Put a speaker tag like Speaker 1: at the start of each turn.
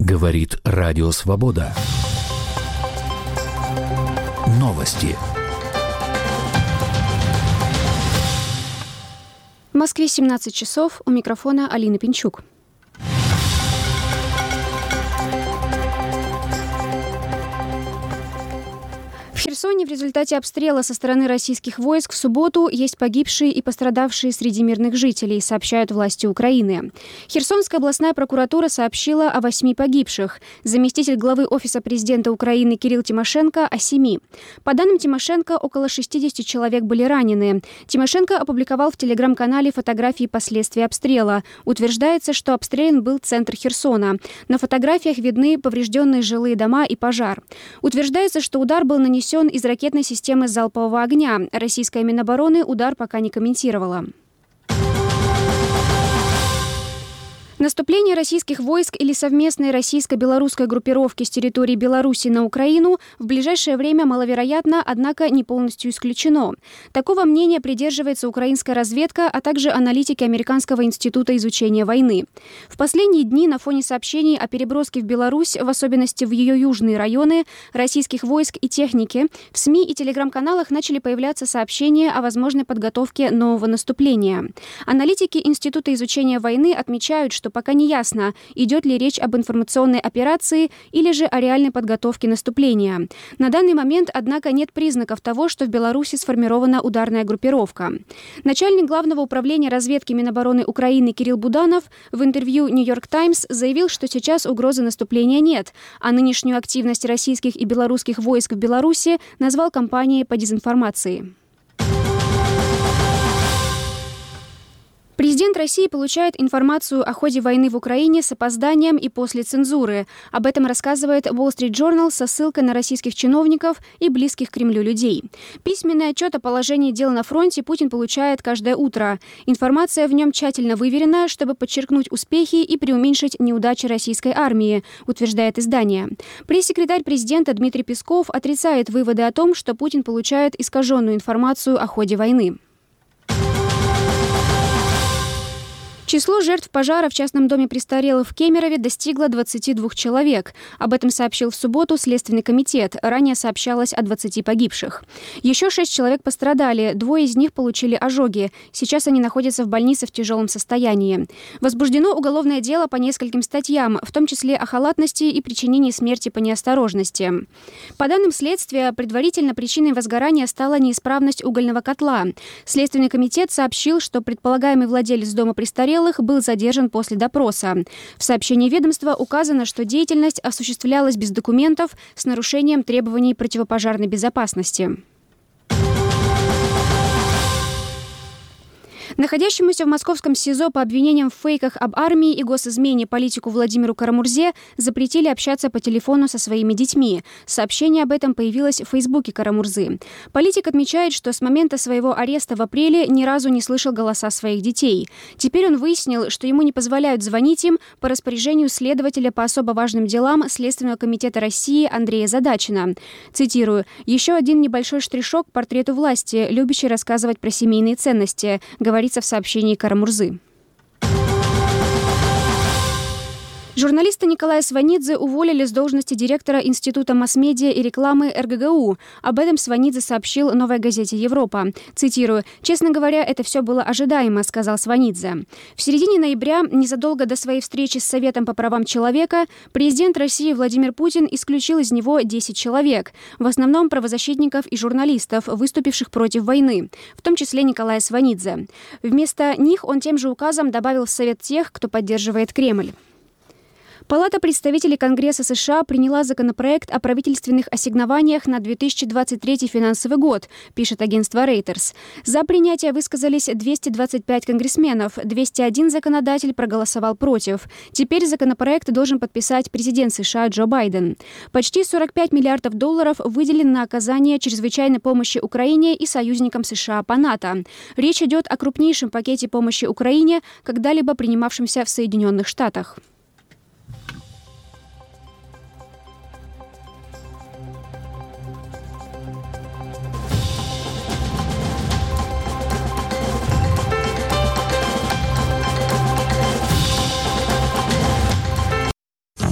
Speaker 1: Говорит Радио Свобода. Новости.
Speaker 2: В Москве 17 часов. У микрофона Алина Пинчук. В Херсоне в результате обстрела со стороны российских войск в субботу есть погибшие и пострадавшие среди мирных жителей, сообщают власти Украины. Херсонская областная прокуратура сообщила о 8 погибших. Заместитель главы Офиса президента Украины Кирилл Тимошенко о 7. По данным Тимошенко, около 60 человек были ранены. Тимошенко опубликовал в телеграм-канале фотографии последствий обстрела. Утверждается, что обстрелян был центр Херсона. На фотографиях видны поврежденные жилые дома и пожар. Утверждается, что удар был нанесен из ракетной системы залпового огня. Российская Минобороны удар пока не комментировала. Наступление российских войск или совместной российско-белорусской группировки с территории Беларуси на Украину в ближайшее время маловероятно, однако не полностью исключено. Такого мнения придерживается украинская разведка, а также аналитики Американского института изучения войны. В последние дни на фоне сообщений о переброске в Беларусь, в особенности в ее южные районы, российских войск и техники, в СМИ и телеграм-каналах начали появляться сообщения о возможной подготовке нового наступления. Аналитики Института изучения войны отмечают, что пока не ясно, идет ли речь об информационной операции или же о реальной подготовке наступления. На данный момент, однако, нет признаков того, что в Беларуси сформирована ударная группировка. Начальник Главного управления разведки Минобороны Украины Кирилл Буданов в интервью «Нью-Йорк Таймс» заявил, что сейчас угрозы наступления нет, а нынешнюю активность российских и белорусских войск в Беларуси назвал кампанией по дезинформации. Президент России получает информацию о ходе войны в Украине с опозданием и после цензуры. Об этом рассказывает Wall Street Journal со ссылкой на российских чиновников и близких к Кремлю людей. Письменный отчет о положении дел на фронте Путин получает каждое утро. Информация в нем тщательно выверена, чтобы подчеркнуть успехи и преуменьшить неудачи российской армии, утверждает издание. Пресс-секретарь президента Дмитрий Песков отрицает выводы о том, что Путин получает искаженную информацию о ходе войны. Число жертв пожара в частном доме престарелых в Кемерове достигло 22 человек. Об этом сообщил в субботу Следственный комитет. Ранее сообщалось о 20 погибших. Еще 6 человек пострадали. 2 из них получили ожоги. Сейчас они находятся в больнице в тяжелом состоянии. Возбуждено уголовное дело по нескольким статьям, в том числе о халатности и причинении смерти по неосторожности. По данным следствия, предварительно причиной возгорания стала неисправность угольного котла. Следственный комитет сообщил, что предполагаемый владелец дома престарелых был задержан после допроса. В сообщении ведомства указано, что деятельность осуществлялась без документов с нарушением требований противопожарной безопасности. Находящемуся в московском СИЗО по обвинениям в фейках об армии и госизмене политику Владимиру Карамурзе запретили общаться по телефону со своими детьми. Сообщение об этом появилось в Фейсбуке Карамурзы. Политик отмечает, что с момента своего ареста в апреле ни разу не слышал голоса своих детей. Теперь он выяснил, что ему не позволяют звонить им по распоряжению следователя по особо важным делам Следственного комитета России Андрея Задачина. Цитирую: «Еще один небольшой штришок к портрету власти, любящий рассказывать про семейные ценности», говорится в сообщении Карамурзы. Журналиста Николая Сванидзе уволили с должности директора Института масс-медиа и рекламы РГГУ. Об этом Сванидзе сообщил «Новой газете Европа». Цитирую: «Честно говоря, это все было ожидаемо», — сказал Сванидзе. В середине ноября, незадолго до своей встречи с Советом по правам человека, президент России Владимир Путин исключил из него 10 человек, в основном правозащитников и журналистов, выступивших против войны, в том числе Николая Сванидзе. Вместо них он тем же указом добавил в Совет тех, кто поддерживает Кремль. Палата представителей Конгресса США приняла законопроект о правительственных ассигнованиях на 2023 финансовый год, пишет агентство Reuters. За принятие высказались 225 конгрессменов, 201 законодатель проголосовал против. Теперь законопроект должен подписать президент США Джо Байден. Почти 45 миллиардов долларов выделены на оказание чрезвычайной помощи Украине и союзникам США по НАТО. Речь идет о крупнейшем пакете помощи Украине, когда-либо принимавшемся в Соединенных Штатах.